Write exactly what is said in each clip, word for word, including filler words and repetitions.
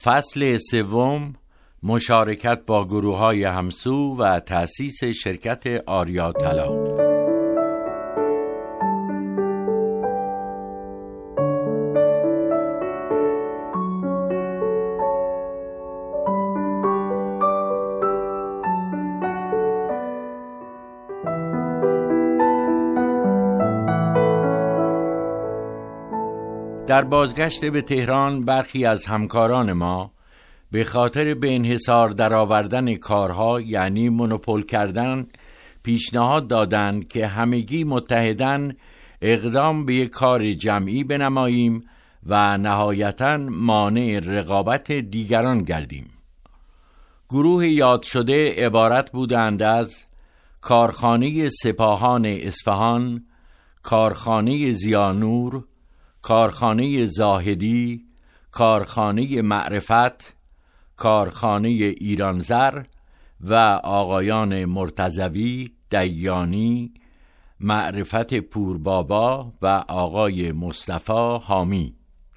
فصل سوم، مشارکت با گروه‌های همسو و تأسیس شرکت آریا طلا. در بازگشت به تهران برخی از همکاران ما به خاطر به انحصار درآوردن کارها یعنی مونوپول کردن پیشنهاد دادند که همگی متحداً اقدام به یک کار جمعی بنماییم و نهایتاً مانع رقابت دیگران گردیم. گروه یاد شده عبارت بودند از کارخانه سپاهان اصفهان، کارخانه زیانور، کارخانه زاهدی، کارخانه معرفت، کارخانه ایرانزر و آقایان مرتضوی، دیانی، معرفت پوربابا و آقای مصطفی حامی.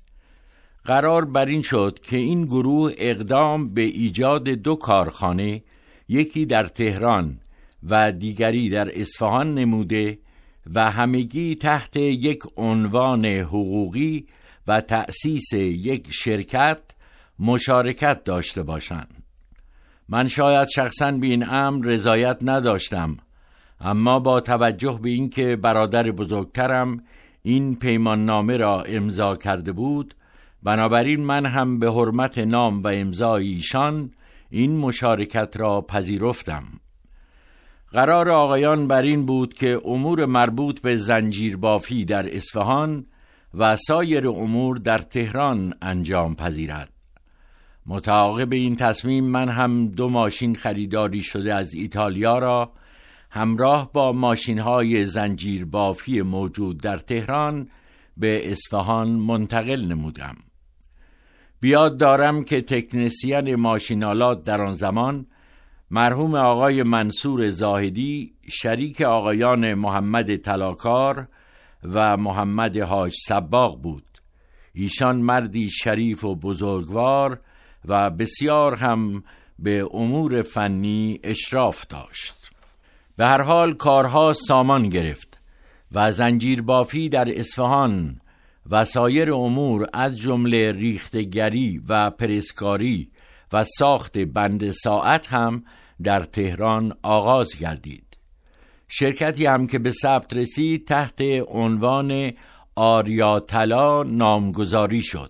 قرار بر این شد که این گروه اقدام به ایجاد دو کارخانه، یکی در تهران و دیگری در اصفهان نموده و همگی تحت یک عنوان حقوقی و تأسیس یک شرکت مشارکت داشته باشند. من شاید شخصاً به این امر رضایت نداشتم، اما با توجه به اینکه برادر بزرگترم این پیمان نامه را امضا کرده بود، بنابراین من هم به حرمت نام و امضای ایشان این مشارکت را پذیرفتم. قرار آقایان بر این بود که امور مربوط به زنجیر بافی در اصفهان و سایر امور در تهران انجام پذیرد. متعاقب این تصمیم من هم دو ماشین خریداری شده از ایتالیا را همراه با ماشین‌های زنجیر بافی موجود در تهران به اصفهان منتقل نمودم. بیاد دارم که تکنسین ماشین‌آلات در آن زمان مرحوم آقای منصور زاهدی شریک آقایان محمد طلاکار و محمد حاج صباغ بود. ایشان مردی شریف و بزرگوار و بسیار هم به امور فنی اشراف داشت. به هر حال کارها سامان گرفت و زنجیر بافی در اصفهان و سایر امور از جمله ریختگری و پرسکاری و ساخت بند ساعت هم در تهران آغاز گردید. شرکتی هم که به ثبت رسید تحت عنوان آریا طلا نامگذاری شد.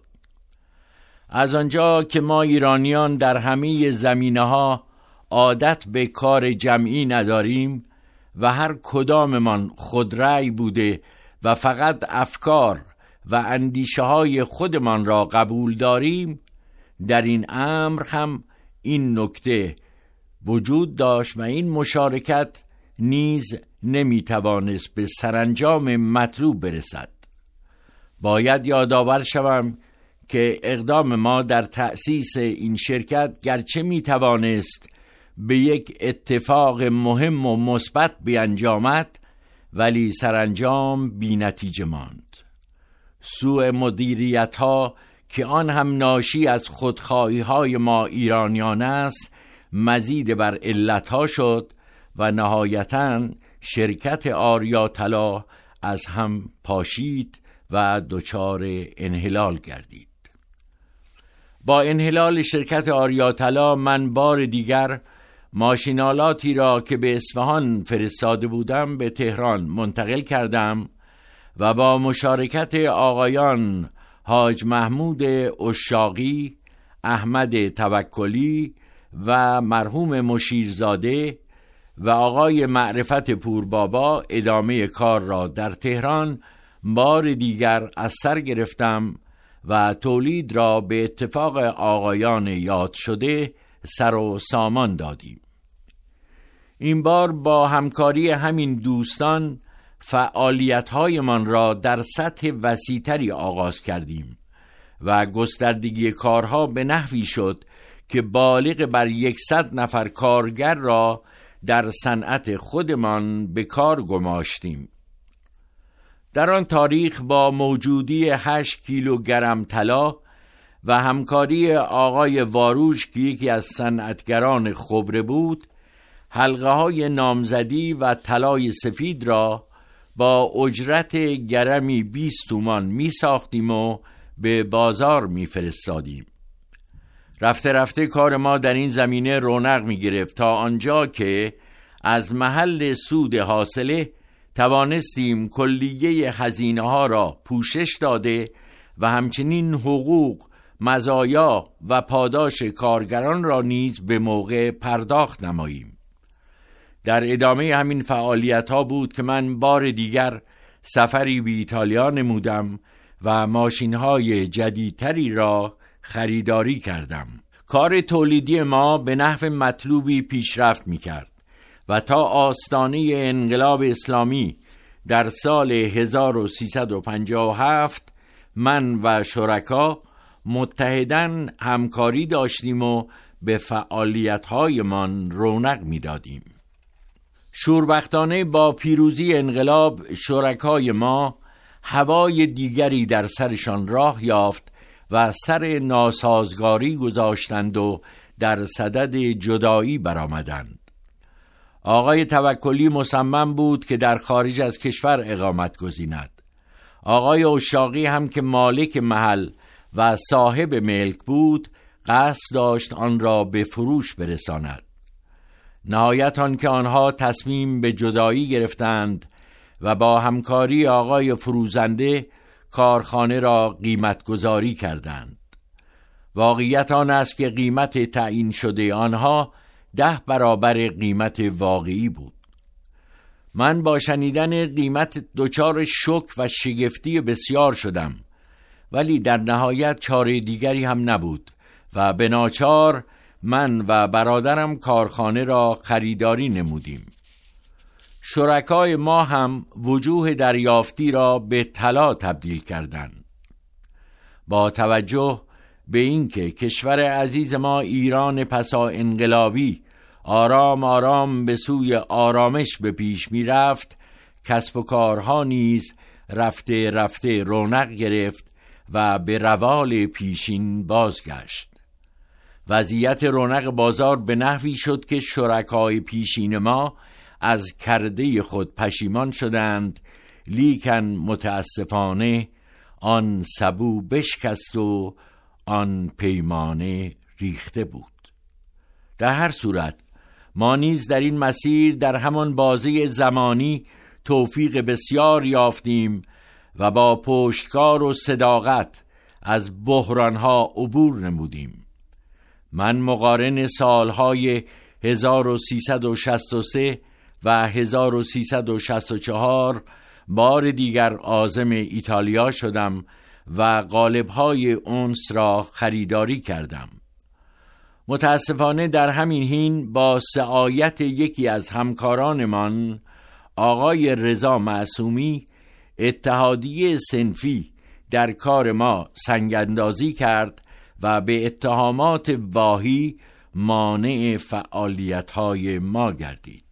از آنجا که ما ایرانیان در همه زمینه‌ها عادت به کار جمعی نداریم و هر کداممان خودرأی بوده و فقط افکار و اندیشه‌های خودمان را قبول داریم، در این امر هم این نکته وجود داشت و این مشارکت نیز نمیتوانست به سرانجام مطلوب برسد. باید یادآور شوم که اقدام ما در تأسیس این شرکت گرچه میتوانست به یک اتفاق مهم و مثبت بیانجامد، ولی سرانجام بی نتیجه ماند. سوء مدیریت ها که آن هم ناشی از خودخواهی های ما ایرانیان است مزید بر علت ها شد و نهایتاً شرکت آریا طلا از هم پاشید و دچار انحلال گردید. با انحلال شرکت آریا طلا من بار دیگر ماشینالاتی را که به اصفهان فرستاده بودم به تهران منتقل کردم و با مشارکت آقایان حاج محمود اشاقی، احمد توکلی و مرحوم مشیرزاده و آقای معرفت پوربابا ادامه کار را در تهران بار دیگر از سر گرفتم و تولید را به اتفاق آقایان یاد شده سر و سامان دادیم. این بار با همکاری همین دوستان فعالیت‌هایمان را در سطح وسیع‌تری آغاز کردیم و گستردگی کارها به نحوی شد که بالغ بر یکصد نفر کارگر را در صنعت خودمان به کار گماشتیم. در آن تاریخ با موجودی هشت کیلوگرم طلا و همکاری آقای واروش که یکی از صنعتگران خبره بود، حلقه های نامزدی و طلای سفید را با اجرت گرمی بیست تومان می ساختیم و به بازار می فرستادیم. رفته رفته کار ما در این زمینه رونق می گرفت تا آنجا که از محل سود حاصله توانستیم کلیه هزینه ها را پوشش داده و همچنین حقوق، مزایا و پاداش کارگران را نیز به موقع پرداخت نماییم. در ادامه همین فعالیت ها بود که من بار دیگر سفری به ایتالیا نمودم و ماشین های جدیدتری را خریداری کردم. کار تولیدی ما به نحو مطلوبی پیشرفت می کرد و تا آستانه انقلاب اسلامی در سال هزار و سیصد و پنجاه و هفت من و شرکا متحداً همکاری داشتیم و به فعالیت‌هایمان رونق می‌دادیم. شوربختانه با پیروزی انقلاب شرکای ما هوای دیگری در سرشان راه یافت و سر ناسازگاری گذاشتند و در صدد جدایی برآمدند. آقای توکلی مصمم بود که در خارج از کشور اقامت گزیند. آقای اشاقی هم که مالک محل و صاحب ملک بود قصد داشت آن را به فروش برساند. نهایت آن که آنها تصمیم به جدایی گرفتند و با همکاری آقای فروزنده کارخانه را قیمت گذاری کردند. واقعیت آن است که قیمت تعیین شده آنها ده برابر قیمت واقعی بود. من با شنیدن قیمت دچار شوک و شگفتی بسیار شدم، ولی در نهایت چاره دیگری هم نبود و به ناچار من و برادرم کارخانه را خریداری نمودیم. شرکای ما هم وجوه دریافتی را به طلا تبدیل کردند. با توجه به اینکه کشور عزیز ما ایران پسا انقلابی آرام آرام به سوی آرامش به پیش می رفت، کسب و کارها نیز رفته رفته رونق گرفت و به روال پیشین بازگشت. وضعیت رونق بازار به نحوی شد که شرکای پیشین ما از کرده خود پشیمان شدند، لیکن متاسفانه آن سبو بشکست و آن پیمانه ریخته بود. در هر صورت ما نیز در این مسیر در همان بازه زمانی توفیق بسیار یافتیم و با پشتکار و صداقت از بحرانها عبور نمودیم. من مقارن سالهای هزار و سیصد و شصت و سه و هزار و سیصد و شصت و چهار بار دیگر عازم ایتالیا شدم و قالب‌های اونس را خریداری کردم. متاسفانه در همین حین با سعایت یکی از همکارانمان آقای رضا معصومی اتحادیه صنفی در کار ما سنگ‌اندازی کرد و به اتهامات واهی مانع فعالیت‌های ما گردید.